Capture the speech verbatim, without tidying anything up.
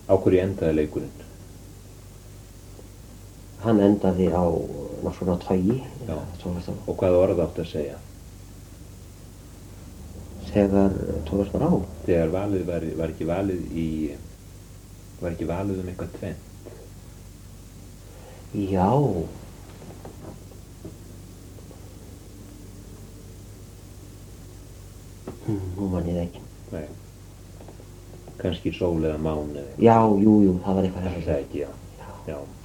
Á hverju endaði leikurinn? Hann endaði á náttúrulega togi. Já. Og hvaða orð áttu að segja? Þegar tókast var á. Þegar valið var, var ekki valið í, var ekki valið um eitthvað tvennt? Já. Hm, nú man ég það ekki. Nei. Kannski sól eða mán eða eitthvað. Já, jú, jú, það var eitthvað Það er það ekki, já. Já. Já.